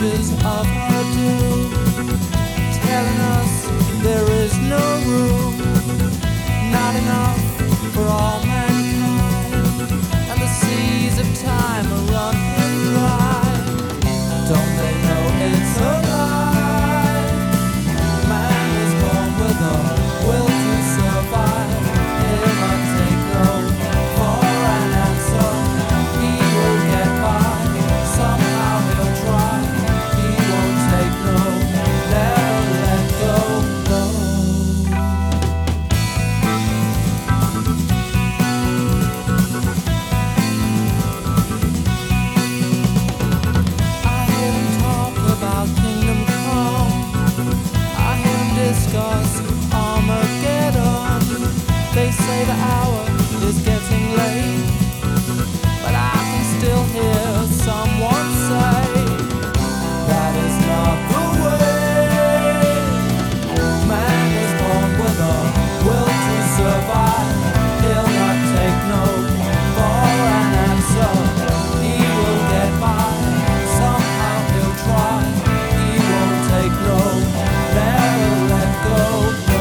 images of her doom, telling us there is no room, not enough for all mankind, and the seas of time are running dry. Don't they know it's a lie? Man is born with a will to survive. He'll not take no for an answer. He will get by, somehow he'll try. He won't take no, never let go, no. I hear him talk about kingdom come. I hear him discuss Armageddon. They say the hour is getting late, but I can still hear someone say that is not the way. Man is born with a will to survive. He'll not take no for an answer. He will get by, somehow he'll try. He won't take no, never let go, no.